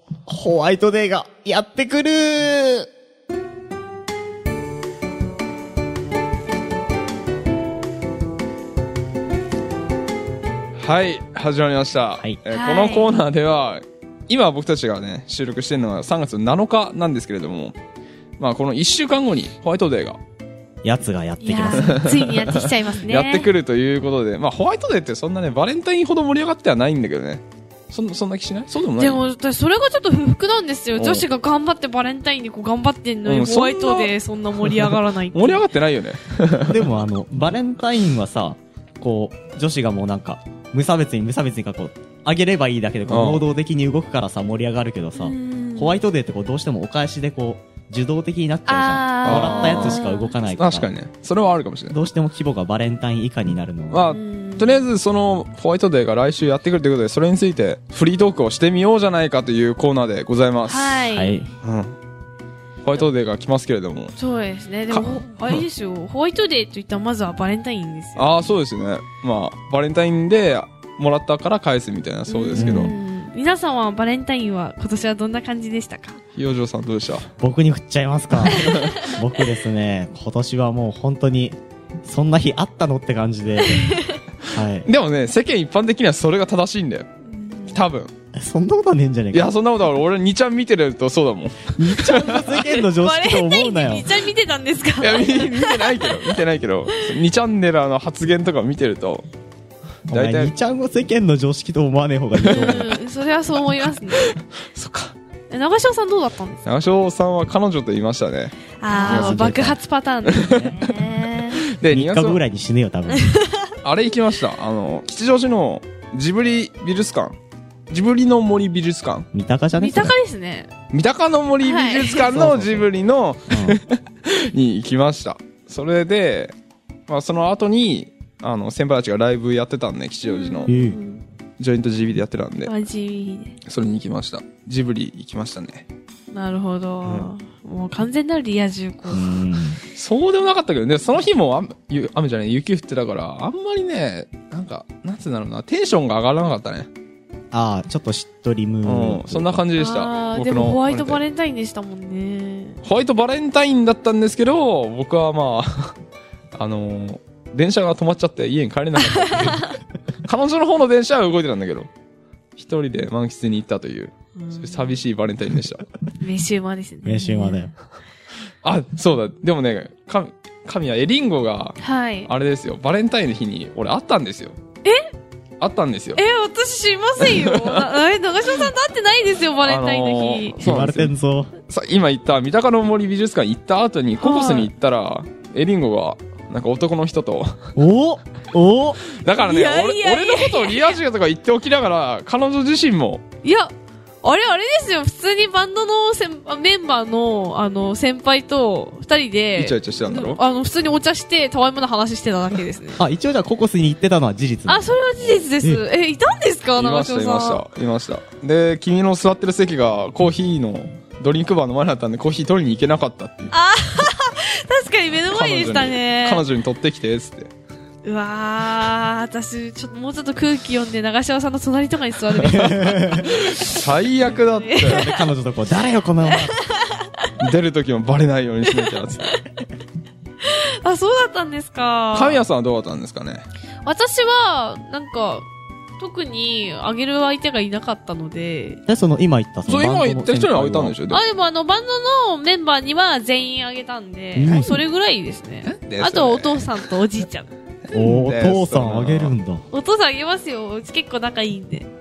ホワイトデーがやってくる。 はい、始まりました。 はいこのコーナーでは、今僕たちがね、収録してるのは3月7日なんですけれども、まあこの1週間後にホワイトデーがやつがやってきいやます。 ーついにやってきちゃいますね。 やってくるということで、まあホワイトデーってそんなね、バレンタインほど盛り上がってはないんだけどね。そんな気しない？そうでもない？ でも、私それがちょっと不服なんですよ。 おう女子が頑張ってバレンタインにこう頑張ってんのに、 うんホワイトデーそんな盛り上がらないっていう。 盛り上がってないよね。 でもバレンタインはさ、こう、女子がもうなんか、無差別にかこう、あげればいいだけでこう、 うん能動的に動くからさ、盛り上がるけどさ、ホワイトデーってこう、どうしてもお返しでこう、受動的になっちゃうじゃん。 あーもらったやつしか動かないから。 確かにね。それはあるかもしれない。 どうしても規模がバレンタイン以下になるのは。 まあ、とりあえずそのホワイトデーが来週やってくるということで、それについてフリートークをしてみようじゃないかというコーナーでございます。 はい。 はい。 うん。ホワイトデーが来ますけれども。 そうですね。でも、あれですよ。ホワイトデーといったらまずはバレンタインですよ。 ああ、そうですね。まあ、バレンタインでもらったから返すみたいな、そうですけど。 皆さんはバレンタインは今年はどんな感じでしたか？ ひよじょうさんどうでした？ 僕に振っちゃいますか。僕ですね、今年はもう本当に、そんな日あったのって感じで。はい。 でもね、世間一般的にはそれが正しいんだよ。多分。 そんなことはねえんじゃねえか。 いや、そんなことある。俺、2ちゃん見てるとそうだもん。 2ちゃんが世間の常識と思うなよ。 めっちゃ見てたんですか？ いや、見てないけど、2チャンネル発言とか見てると、 お前2ちゃんを世間の常識と思わねえ方がいいと思う。 それはそう思いますね。 そっか。 長潮さんどうだったんですか？ 長潮さんは彼女と言いましたね。 ああ、爆発パターンですね。 で、 3日後ぐらいに死ぬよ、多分。 あれ行きました。吉祥寺のジブリ美術館。ジブリの森美術館。 三鷹じゃね三鷹ですね。 三鷹の森美術館のジブリの、に行きました。それで、まあその後に、先輩たちがライブやってたんで、吉祥寺の。ジョイント GB でやってたんで。それに行きました。ジブリ行きましたね。 なるほど。もう完全なるリア充校。 そうでもなかったけどね、その日も雨じゃない、雪降ってたから、あんまりね、なんか、なんつうんだろうな、テンションが上がらなかったね。 ああ、ちょっとしっとりムード。 そんな感じでした。 でもホワイトバレンタインでしたもんね。 ホワイトバレンタインだったんですけど、僕はまあ、電車が止まっちゃって家に帰れなかったっていう。彼女の方の電車は動いてたんだけど、一人で満喫に行ったという、寂しいバレンタインでした。 名シウマですね。 名シウマだよ。 あ、そうだ。でもね、神はエリンゴが、あれですよ、バレンタインの日に俺会ったんですよ。あったんですよ。 私知りませんよ。長島さんと会ってないですよ、バレンタインの日。 言われてんぞ。 今言った三鷹の森美術館行った後にココスに行ったら、エリンゴが、なんか男の人と。 おだからね、俺のことをリア充とか言っておきながら、彼女自身も。 いや、あれですよ。普通にバンドのメンバーの、先輩と二人で。 イチャイチャしてたんだろ？ 普通にお茶して、たわいもな話してただけですね。 一応じゃあココスに行ってたのは事実。 それは事実です。いたんですか？長島さん。 いました。で、君の座ってる席がコーヒーのドリンクバーの前だったんで、コーヒー取りに行けなかったっていう。 確かに目の前でしたね。 彼女に取ってきて、つって。 うわー、私、もうちょっと空気読んで長嶋さんの隣とかに座るべきだった。 最悪だって。 彼女とこう、誰よこの女。 出るときもバレないようにしなきゃ、つって。 そうだったんですか。 神谷さんはどうだったんですかね？ 私は、なんか、特にあげる相手がいなかったので。 今言った今言った人にあげたんでしょ？ でもバンドのメンバーには全員あげたんで、もうそれぐらいですね。あとお父さんとおじいちゃん。 お父さんあげるんだ。 お父さんあげますよ。うち結構仲いいんで。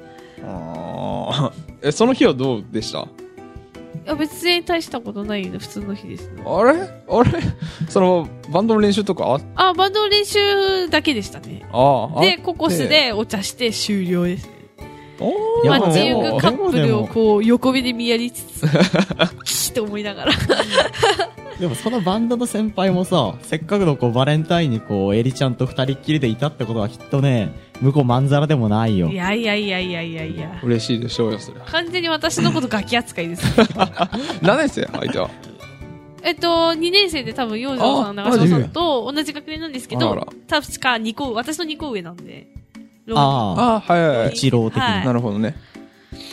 その日はどうでした？ いや、別に大したことない普通の日ですね。 あれその、バンドの練習とかバンドの練習だけでしたね。で、ココスでお茶して終了ですね。街行くカップルをこう、横目で見やりつつ、キシッと思いながら。 でもそのバンドの先輩もさ、せっかくのバレンタインにエリちゃんと二人っきりでいたってことはきっとね、向こうまんざらでもないよ。 いや。 嬉しいでしょうよ、それは。 完全に私のことガキ扱いです。 何年生相手は 2年生で多分、洋上さん、長島さんと同じ学年なんですけど、確か私の2個上なんで。 はい。 一郎的に。 なるほどね。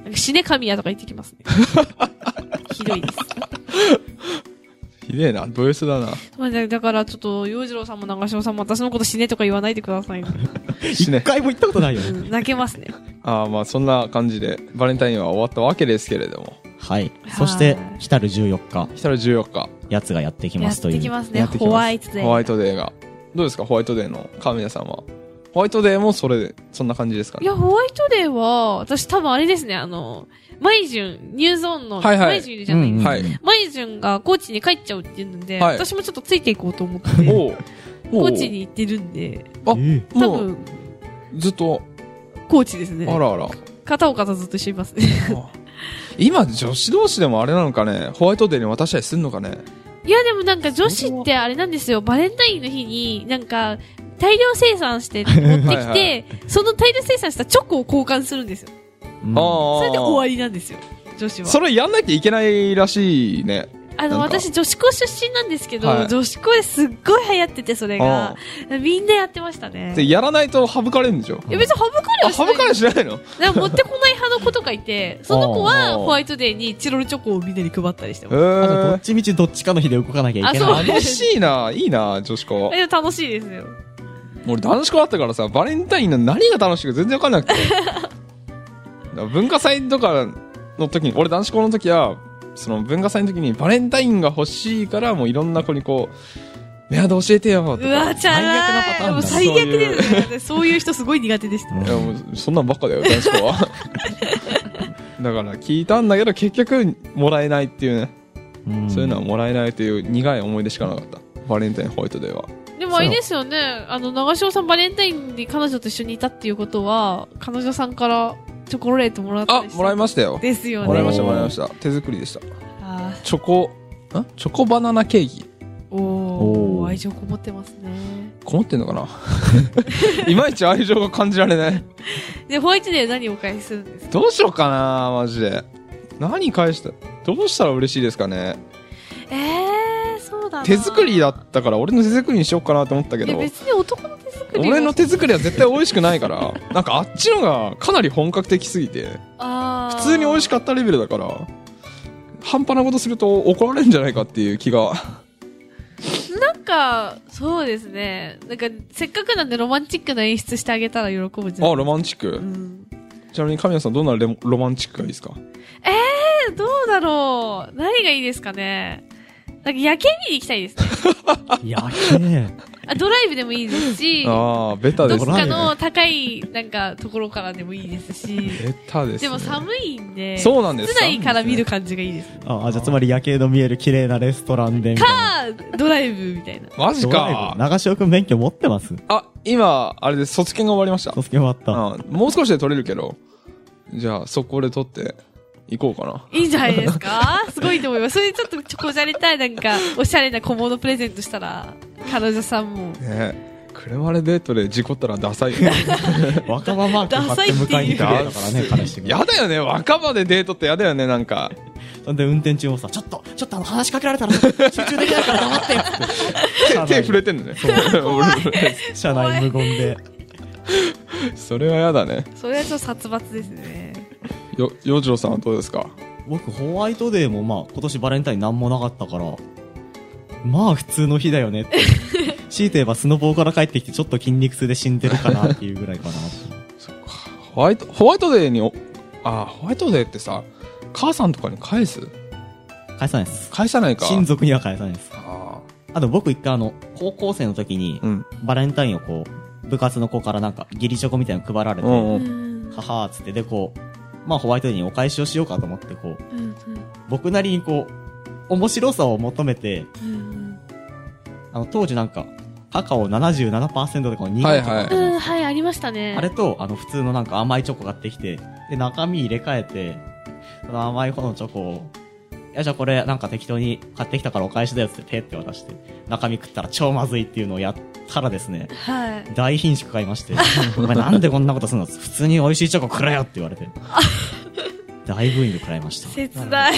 死ね神やとか言ってきますね。ひどいです。 ひでえな、ド S だな。 だからちょっと、洋次郎さんも長篠さんも私のこと死ねとか言わないでくださいね。 死ね。一回も言ったことないよ。 泣けますね。 まあそんな感じで、バレンタインは終わったわけですけれども。 はい。そして、来たる14日。 来たる14日。 やつがやってきますという。 やってきますね、ホワイトデー。 ホワイトデーが。どうですか、ホワイトデーの川宮さんは。ホワイトデーもそんな感じですかね。 いや、ホワイトデーは、私多分あれですね、マイジュン、ニューゾーンの、マイジュンいるじゃないですか。マイジュンが高知に帰っちゃうって言うんで、私もちょっとついていこうと思って、高知に行ってるんで、多分、 ずっと、 高知ですね。 あらあら。 片岡とずっと一緒にいますね。 今、女子同士でもあれなのかね、ホワイトデーに渡したりすんのかね。 いや、でもなんか女子ってあれなんですよ、バレンタインの日に、なんか、大量生産して持ってきて、その大量生産したチョコを交換するんですよ。それで終わりなんですよ、女子は。 それやんなきゃいけないらしいね。 私女子校出身なんですけど、女子校ですっごい流行ってて、それが。みんなやってましたね。 で、やらないと省かれるんでしょ？ いや、別に省かれはしない。 省かれしないの？ でも持ってこない派の子とかいて、その子はホワイトデーにチロルチョコをみんなに配ったりしてます。 どっちみちどっちかの日で動かなきゃいけない。 楽しいな、いいな、女子校。 楽しいですよ。 俺男子校だったからさ、バレンタインの何が楽しいか全然わかんなくて。文化祭とかの時に、俺男子校の時は、その文化祭の時にバレンタインが欲しいから、もういろんな子にこう、メアド教えてよとか。 うわ、チャラい。最悪ですね。そういう人すごい苦手でした。 いや、もうそんなんばっかだよ、男子校は。だから聞いたんだけど、結局もらえないっていうね。そういうのはもらえないという苦い思い出しかなかった。バレンタインホワイトデーは。 でもあれですよね、長潮さんバレンタインに彼女と一緒にいたっていうことは、彼女さんからチョコレートもらったりした。 もらいましたよ。 ですよね。 もらいました。手作りでした。チョコバナナケーキ。 愛情こもってますね。 こもってんのかないまいち愛情が感じられない。 で、ホワイトデー何お返しするんですか？ どうしようかなマジで。何返したどうしたら嬉しいですかね。 そうだな。 手作りだったから俺の手作りにしようかなと思ったけど。 別に男の手作り俺の手作りは絶対美味しくないからなんかあっちのがかなり本格的すぎて普通に美味しかったレベルだから半端なことすると怒られるんじゃないかっていう気がなんかそうですね、なんかせっかくなんでロマンチックな演出してあげたら喜ぶじゃん。 ロマンチック、ちなみに神谷さんどんなロマンチックがいいですか？ どうだろう、何がいいですかね。なんか夜景見に行きたいですね。 夜景ドライブでもいいですし、 ベタですね。 どっかの高いなんかところからでもいいですし、 ベタですね。 でも寒いんで、 そうなんです。 室内から見る感じがいいです。 じゃあつまり夜景の見える綺麗なレストランでみたいな。 ドライブみたいな。 マジか。 長潮くん免許持ってます？ 今あれで卒検が終わりました。 卒検終わった。 もう少しで取れるけど、じゃあそこで取って行こうかな。 いいんじゃないですか？すごいと思います。それちょっとチョコじゃれたいなんかおしゃれな小物プレゼントしたら彼女さんも車でデートで事故ったらダサいよね。 若葉マーク貼って迎えに来てたからね、彼氏が。 やだよね、若葉でデートってやだよね、なんか。 そんで運転中もさ、ちょっと話しかけられたら集中できないから黙って手触れてんのね。 車内無言で。 それはやだね。 それはちょっと殺伐ですね。 洋次郎さんはどうですか？ 僕ホワイトデーも今年バレンタインなんもなかったから普通の日だよねって強いて言えばスノボーから帰ってきてちょっと筋肉痛で死んでるかなっていうぐらいかなそっか。ホワイトデーにホワイトデーってさ母さんとかに返さないです。返さないか。 親族には返さないです。あと僕一回高校生の時にバレンタインをこう部活の子からなんか義理チョコみたいなの配られてはーっつってでこうホワイトデーにお返しをしようかと思ってこう、僕なりにこう面白さを求めて、当時なんかカカオ 77% でこの苦いチョコはいありましたね。 あれと普通のなんか甘いチョコ買ってきてで中身入れ替えてその甘い方のチョコをじゃあこれなんか適当に買ってきたからお返しだよってペって渡して中身食ったら超まずいっていうのをやったらですね、大品種買いましてお前なんでこんなことするの普通に美味しいチョコくれよって言われて大ブーイング食らいました。 切ない。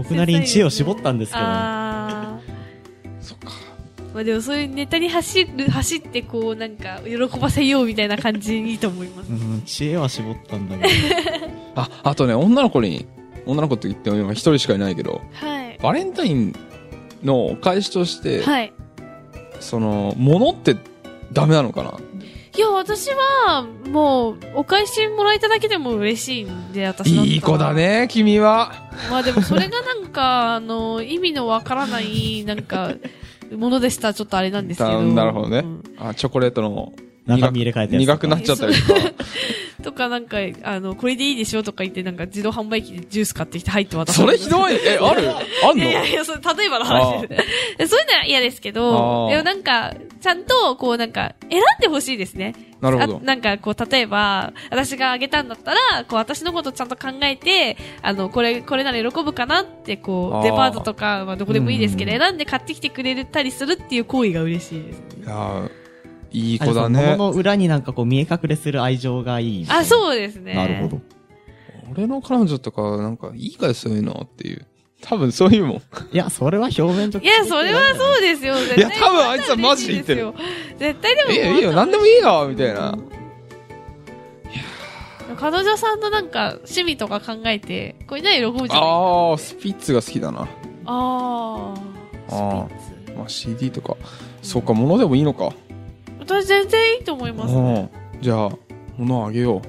切ない。 僕なりに知恵を絞ったんですけど、 そっか。 まあでもそういうネタに走ってこうなんか喜ばせようみたいな感じいいと思います。 知恵は絞ったんだけど。 あとね、女の子って言っても今一人しかいないけど、 はい。 バレンタインのお返しとして、 はい。 物ってダメなのかな？ いや、私は、もう、お返しもらえただけでも嬉しいんで、私だったら。 いい子だね、君は。 まあでもそれがなんか、意味のわからない、なんか、ものでしたらちょっとあれなんですけど。 なるほどね。チョコレートの中身入れ替えて苦くなっちゃったりとか。 とかなんか、これでいいでしょとか言って、なんか自動販売機でジュース買ってきて入って渡す。 それひどいあんの？ いや、それ例えばの話です。そういうのは嫌ですけど、でもなんか、ちゃんと、こうなんか、選んでほしいですね。 なるほど。 なんか、こう、例えば、私があげたんだったら、こう、私のことちゃんと考えて、これなら喜ぶかなって、こう、デパートとか、まあ、どこでもいいですけど、選んで買ってきてくれたりするっていう行為が嬉しいですね。 いい子だね。 物の裏になんかこう見え隠れする愛情がいい。 そうですね。 なるほど。 俺の彼女とか、なんか、いいかよ、そういうのっていう。多分そういうもん。 いや、それは表面上。いや、それはそうですよ。 いや、多分あいつはマジで言ってる。 絶対でも。 いいよ、なんでもいいよ、みたいな。 彼女さんのなんか、趣味とか考えて、これなら喜ぶじゃない。スピッツが好きだな。 スピッツ。まあ CD とか。そうか、物でもいいのか。 私全然いいと思いますね。 じゃあ、物あげよう。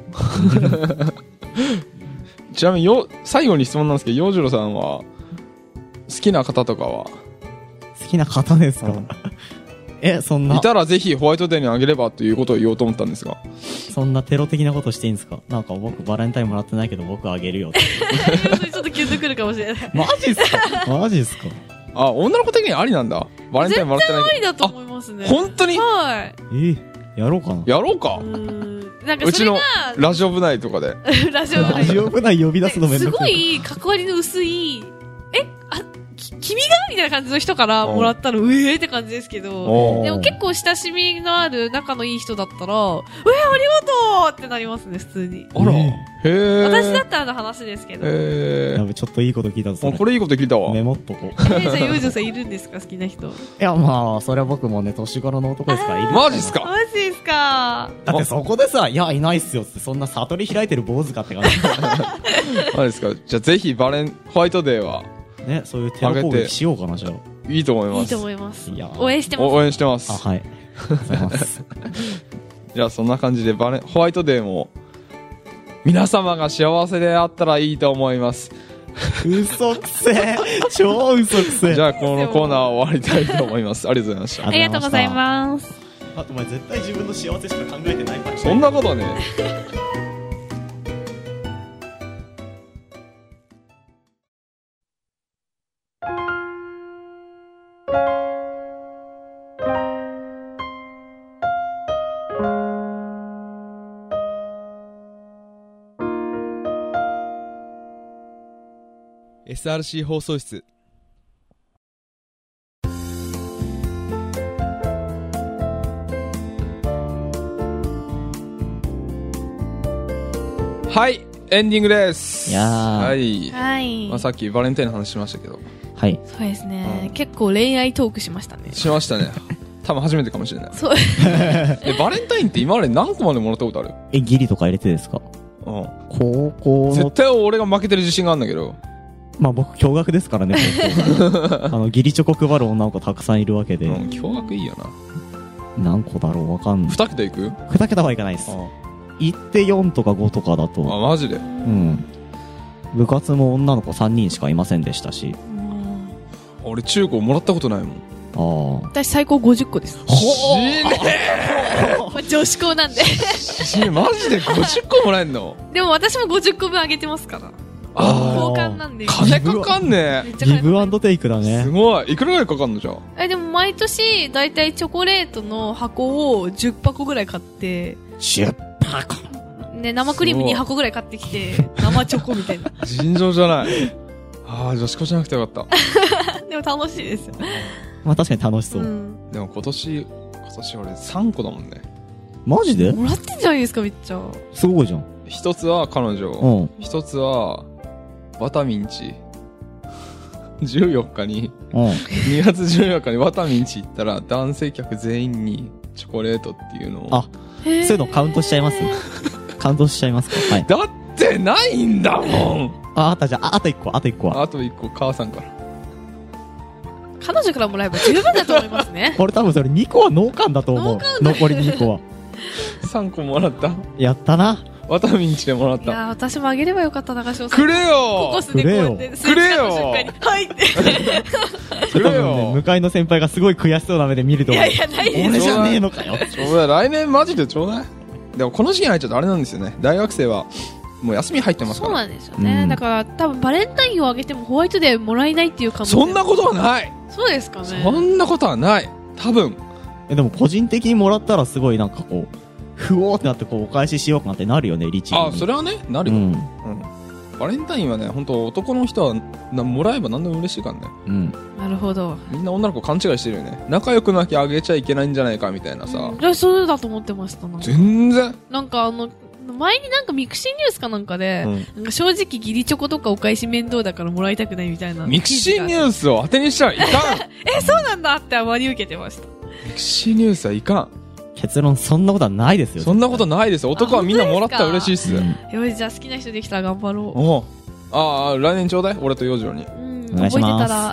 ちなみに最後に質問なんですけど、洋次郎さんは、好きな方とかは？ 好きな方ですか？そんな。 いたらぜひホワイトデーにあげればということを言おうと思ったんですが。 そんなテロ的なことしていいんですか？なんか僕バレンタインもらってないけど僕あげるよって。 ちょっとキュンとくるかもしれない。 マジっすか？マジっすか？ 女の子的にありなんだ。バレンタインもらってないけど。 全然ありだと思いますね。 本当に？ はい。 やろうかな。 やろうか。 なんかうちのラジオ部内とかで。 ラジオ部内呼び出すのめんどくさい。 すごい関わりの薄い、君がみたいな感じの人からもらったの、って感じですけど、でも結構親しみのある仲のいい人だったら、ありがとうってなりますね、普通に。 あら。 私だったらの話ですけど。 やべ、ちょっといいこと聞いたぞ。 これいいこと聞いたわ。 メモっとこう。 じゃあ、ユージョさんいるんですか、好きな人。いや、まあ、それは僕もね、年頃の男ですから、いる。 マジっすか？ マジですか？ だってそこでさ、いや、いないっすよって、そんな悟り開いてる坊主かって感じ。 マジですか？じゃあぜひホワイトデーは、 ね、そういうテロ攻撃しようかな、じゃあ。 いいと思います。 いいと思います。応援してます。 応援してます。 はい。ありがとうございます。 じゃあそんな感じでホワイトデーも、皆様が幸せであったらいいと思います。 嘘くせ超嘘くせじゃあこのコーナー終わりたいと思います。ありがとうございました。 ありがとうございます。 あとお前絶対自分の幸せしか考えてないから。 そんなことね。SRC 放送室。はい、エンディングです。はい。 はい。 まあ、さっきバレンタインの話しましたけど。 はい。 そうですね。結構恋愛トークしましたね。 しましたね。多分初めてかもしれない。 そう。 バレンタインって今まで何個までもらったことある？ ギリとか入れてですか？高校の。 絶対俺が負けてる自信があるんだけど。 まあ僕、驚愕ですからね、義理チョコ配る女の子たくさんいるわけで。 驚愕いいよな。 何個だろうわかんない。 2桁いく？ 2 桁はいかないです。行って4とか5とかだと。 マジで？ 部活も女の子3人しかいませんでしたし。 俺中高もらったことないもん。 私最高50個です。女子校なんで。 マジで50個もらえんの？ でも私も50個分あげてますから。交換なんで。 金かかんねえ。ギブアンドテイクだね。 すごい。いくらぐらいかかんのじゃあ？ でも毎年、だいたいチョコレートの箱を10箱ぐらい買って。 10箱ね、生クリーム2箱ぐらい買ってきて、生チョコみたいな。 尋常じゃない。女子校じゃなくてよかった。 でも楽しいですよ。 まあ確かに楽しそう。 でも今年俺3個だもんね。 マジで？ もらってんじゃないですか、めっちゃ。 すごいじゃん。 一つは彼女。一つは、バタミンチ。 14日に、2月14日にワタミンチ行ったら男性客全員にチョコレートっていうのを。 あ、そういうのカウントしちゃいますカウントしちゃいますか？はい。 だってないんだもん。 あったじゃあ、あと1個は。 あと1個、母さんから。 彼女からもらえば十分だと思いますね。 俺多分それ2個は農家だと思う。残り2個は。 3個もらった。 やったな。 ワタミンチでもらった。 いや私もあげればよかった、中翔さん。 くれよココスでこうやって、 くれよはいって。 くれよ向かいの先輩がすごい悔しそうな目で見ると思う。 いや、ないです。 俺じゃねえのかよ。 ちょうだい、来年マジでちょうだい。でもこの時期入っちゃうとあれなんですよね。大学生は、もう休み入ってますから。 そうなんですよね。だから多分バレンタインをあげてもホワイトデーもらえないっていう可能性。 そんなことはない。 そうですかね。 そんなことはない。多分。 でも個人的にもらったらすごいなんかこう、ふおーってなってこうお返ししようかなってなるよね、リチ。 あ、それはね、なるよ。バレンタインはね、本当男の人はもらえば何でも嬉しいからね。 なるほど。 みんな女の子勘違いしてるよね。仲良くなきゃあげちゃいけないんじゃないかみたいなさ。 そうだと思ってました。 全然。 なんか前になんかミクシーニュースかなんかで、なんか正直義理チョコとかお返し面倒だからもらいたくないみたいな。 ミクシーニュースを当てにしちゃいかん。 そうなんだって真に受けてました。 ミクシーニュースはいかん。 結論そんなことはないですよ。 そんなことないです。男はみんなもらったら嬉しいっす。 よし、じゃあ好きな人できたら頑張ろう。 おあ、来年ちょうだい、俺と洋次郎に。 お願いします。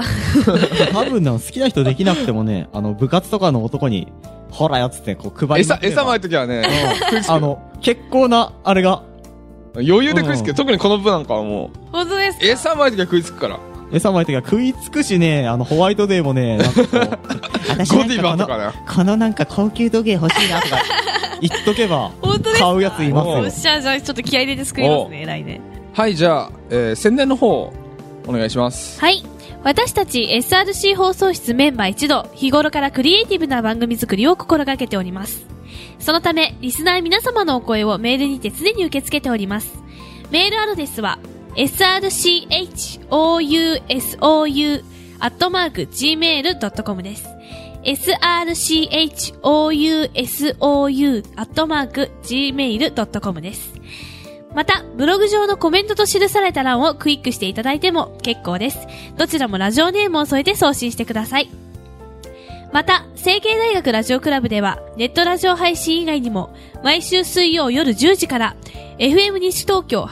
多分好きな人できなくてもね、部活とかの男に、ほらよっつってこう配りまくれば。 餌まいときはね、 結構な、あれが。 余裕で食いつく。特にこの部なんかはもう。 本当ですか？ 餌まいときは食いつくから。 餌まいときは食いつくしね、ホワイトデーもね、なんかこう、私ゴディバとかね。 このなんか高級時計欲しいなとか、言っとけば、買うやついますよ。 よっしゃ、じゃあちょっと気合い入れて作りますね、来年。 はい、じゃあ、宣伝の方、お願いします。 はい。私たち SRC 放送室メンバー一同、日頃からクリエイティブな番組作りを心がけております。そのため、リスナー皆様のお声をメールにて常に受け付けております。メールアドレスは、srchousoU@gmail.com です。srchousoU@gmail.com です。また、ブログ上のコメントと記された欄をクリックしていただいても結構です。どちらもラジオネームを添えて送信してください。また、成蹊大学ラジオクラブでは、ネットラジオ配信以外にも、毎週水曜夜10時から、FM 西東京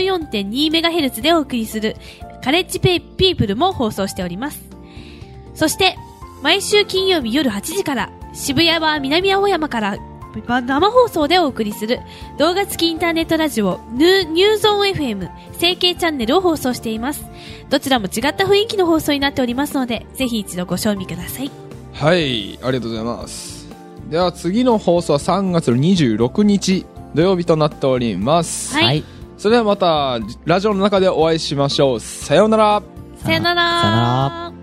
84.2MHz でお送りする、カレッジピープルも放送しております。そして、毎週金曜日夜8時から、渋谷は南青山から、生放送でお送りする、動画付きインターネットラジオ、ニューゾーン FM、成蹊チャンネルを放送しています。どちらも違った雰囲気の放送になっておりますので、ぜひ一度ご賞味ください。 はい、ありがとうございます。では次の放送は3月の26日土曜日となっております。 はい。 それではまたラジオの中でお会いしましょう。さようなら。 さようなら。